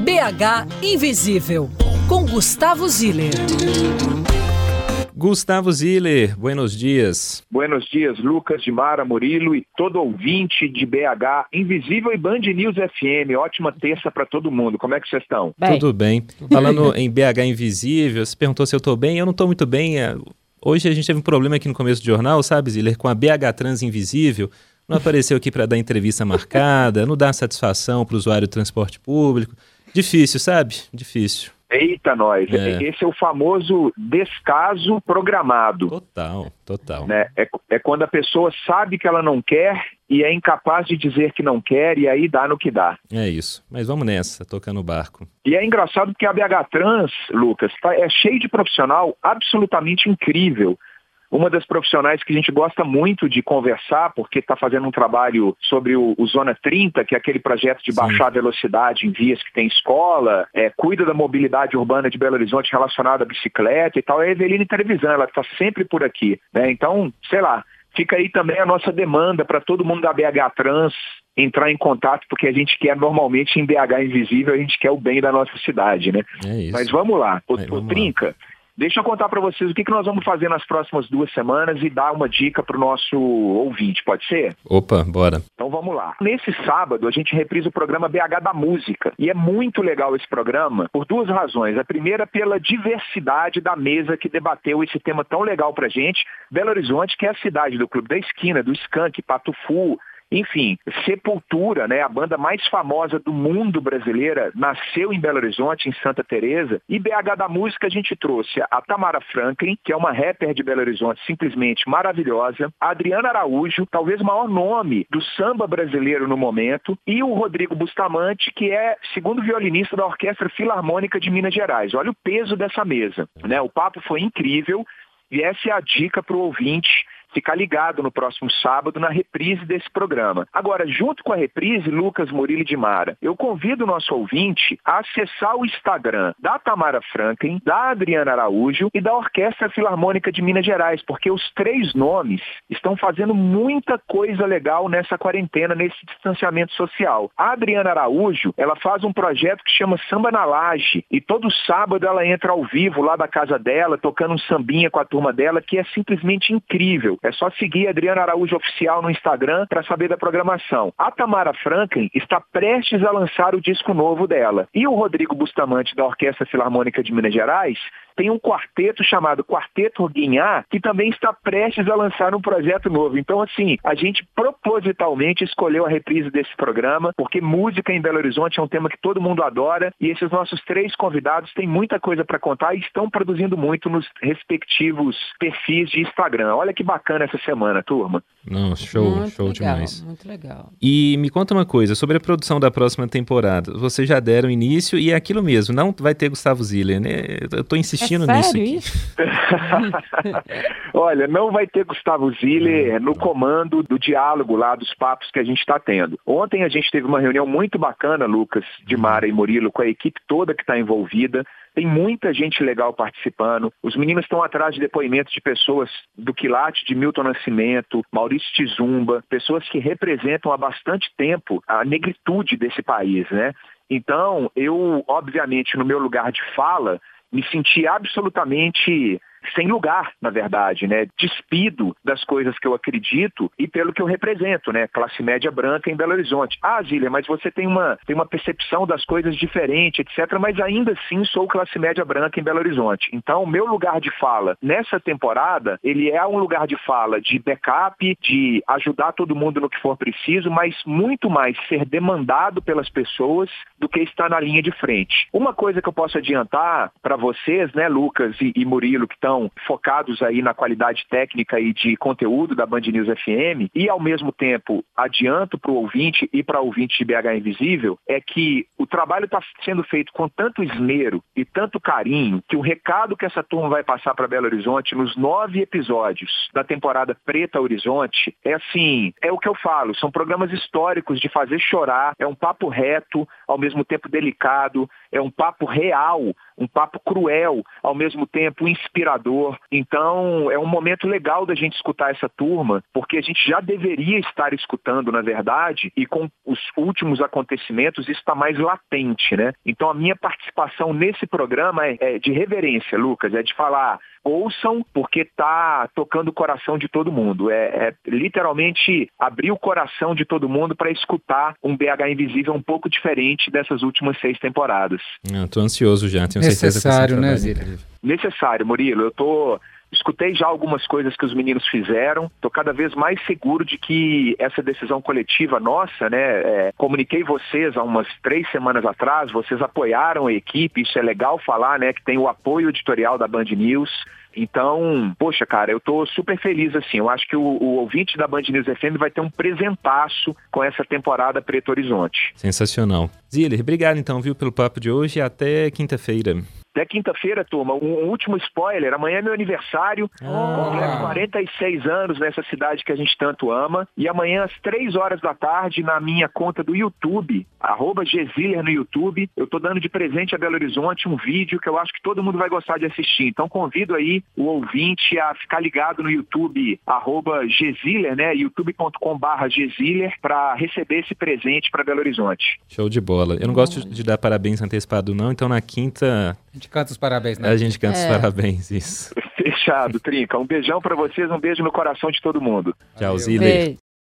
BH Invisível, com Gustavo Ziller. Gustavo Ziller, buenos dias. Buenos dias, Lucas, Dimara, Murilo e todo ouvinte de BH Invisível e Band News FM. Ótima terça para todo mundo. Como é que vocês estão? Tudo bem. Falando em BH Invisível, você perguntou se eu estou bem. Eu não estou muito bem. Hoje a gente teve um problema aqui no começo do jornal, sabe, Ziller, com a BH Trans Invisível. Não apareceu aqui para dar entrevista marcada, não dá satisfação para o usuário do transporte público. Difícil, sabe? Difícil. Eita, nós. Esse é o famoso descaso programado. Total. Né? É quando a pessoa sabe que ela não quer e é incapaz de dizer que não quer e aí dá no que dá. É isso. Mas vamos nessa, tocando o barco. E é engraçado porque a BH Trans, Lucas, é cheio de profissional absolutamente incrível. Uma das profissionais que a gente gosta muito de conversar, porque está fazendo um trabalho sobre o Zona 30, que é aquele projeto de baixar a velocidade em vias que tem escola, cuida da mobilidade urbana de Belo Horizonte relacionada à bicicleta e tal, é a Eveline Trevisan, ela está sempre por aqui, né? Então, sei lá, fica aí também a nossa demanda para todo mundo da BH Trans entrar em contato, porque a gente quer normalmente em BH Invisível, a gente quer o bem da nossa cidade, né? É isso. Mas vamos lá, Trinca. Deixa eu contar para vocês o que nós vamos fazer nas próximas 2 semanas e dar uma dica para o nosso ouvinte, pode ser? Opa, bora. Então vamos lá. Nesse sábado a gente reprisa o programa BH da Música e é muito legal esse programa por 2 razões. A primeira pela diversidade da mesa que debateu esse tema tão legal pra gente. Belo Horizonte, que é a cidade do Clube da Esquina, do Skank, Patufu. Enfim, Sepultura, né, a banda mais famosa do mundo brasileira, nasceu em Belo Horizonte, em Santa Teresa. E BH da Música a gente trouxe a Tamara Franklin, que é uma rapper de Belo Horizonte simplesmente maravilhosa, a Adriana Araújo, talvez o maior nome do samba brasileiro no momento, e o Rodrigo Bustamante, que é segundo violinista da Orquestra Filarmônica de Minas Gerais. Olha o peso dessa mesa, né? O papo foi incrível e essa é a dica para o ouvinte ficar ligado no próximo sábado na reprise desse programa. Agora, junto com a reprise, Lucas, Murilo e Dimara, eu convido o nosso ouvinte a acessar o Instagram da Tamara Franklin, da Adriana Araújo e da Orquestra Filarmônica de Minas Gerais, porque os 3 nomes estão fazendo muita coisa legal nessa quarentena, nesse distanciamento social. A Adriana Araújo, ela faz um projeto que chama Samba na Laje e todo sábado ela entra ao vivo lá da casa dela, tocando um sambinha com a turma dela, que é simplesmente incrível. É só seguir a Adriana Araújo Oficial no Instagram para saber da programação. A Tamara Franklin está prestes a lançar o disco novo dela. E o Rodrigo Bustamante, da Orquestra Filarmônica de Minas Gerais, tem um quarteto chamado Quarteto Urguinhá, que também está prestes a lançar um projeto novo. Então, assim, a gente propositalmente escolheu a reprise desse programa, porque música em Belo Horizonte é um tema que todo mundo adora, e esses nossos 3 convidados têm muita coisa para contar e estão produzindo muito nos respectivos perfis de Instagram. Olha que bacana essa semana, turma. Não, show legal, demais. Muito legal. E me conta uma coisa, sobre a produção da próxima temporada. Vocês já deram início e é aquilo mesmo, não vai ter Gustavo Ziller, né? Eu tô insistindo nisso aqui. Isso? Olha, não vai ter Gustavo Ziller no comando do diálogo lá, dos papos que a gente está tendo. Ontem a gente teve uma reunião muito bacana, Lucas, Dimara e Murilo, com a equipe toda que está envolvida. Tem muita gente legal participando. Os meninos estão atrás de depoimentos de pessoas do quilate de Milton Nascimento, Maurício Tizumba, pessoas que representam há bastante tempo a negritude desse país, né? Então, eu, obviamente, no meu lugar de fala, me senti absolutamente sem lugar, na verdade, né? Despido das coisas que eu acredito e pelo que eu represento, né? Classe média branca em Belo Horizonte. Ah, Zília, mas você tem uma percepção das coisas diferente, etc., mas ainda assim sou classe média branca em Belo Horizonte. Então, o meu lugar de fala nessa temporada, ele é um lugar de fala de backup, de ajudar todo mundo no que for preciso, mas muito mais ser demandado pelas pessoas do que estar na linha de frente. Uma coisa que eu posso adiantar para vocês, né, Lucas e Murilo, que estão focados aí na qualidade técnica e de conteúdo da Band News FM, e ao mesmo tempo adianto para o ouvinte e para o ouvinte de BH Invisível, é que o trabalho está sendo feito com tanto esmero e tanto carinho que o recado que essa turma vai passar para Belo Horizonte nos 9 episódios da temporada Preta Horizonte é assim, é o que eu falo, são programas históricos de fazer chorar, é um papo reto, ao mesmo tempo delicado, é um papo real um papo cruel, ao mesmo tempo inspirador. Então, é um momento legal da gente escutar essa turma, porque a gente já deveria estar escutando, na verdade, e com os últimos acontecimentos isso está mais latente, né? Então, a minha participação nesse programa é de reverência, Lucas, é de falar: ouçam, porque tá tocando o coração de todo mundo. É literalmente abrir o coração de todo mundo para escutar um BH Invisível um pouco diferente dessas últimas 6 temporadas. Tô ansioso já, tenho certeza que necessário, né, Zília? Necessário, Murilo. Escutei já algumas coisas que os meninos fizeram, estou cada vez mais seguro de que essa decisão coletiva nossa, né, comuniquei vocês há umas 3 semanas atrás, vocês apoiaram a equipe, isso é legal falar, né, que tem o apoio editorial da Band News. Então, poxa, cara, eu tô super feliz, assim, eu acho que o ouvinte da Band News FM vai ter um presentaço com essa temporada Preto Horizonte. Sensacional. Ziller, obrigado então, viu, pelo papo de hoje e até quinta-feira. Até quinta-feira, turma. Um último spoiler. Amanhã é meu aniversário. Completo 46 anos nessa cidade que a gente tanto ama. E amanhã, às 3 horas da tarde, na minha conta do YouTube, @Gziller no YouTube, eu tô dando de presente a Belo Horizonte um vídeo que eu acho que todo mundo vai gostar de assistir. Então, convido aí o ouvinte a ficar ligado no YouTube, @Gziller, né? youtube.com/Gziller, para receber esse presente para Belo Horizonte. Show de bola. Eu não gosto de dar parabéns antecipado, não. Então, na quinta... A gente canta os parabéns, né? A gente canta os parabéns, isso. Fechado, Trinca. Um beijão pra vocês, um beijo no coração de todo mundo. Tchau, Ziller. Beijo.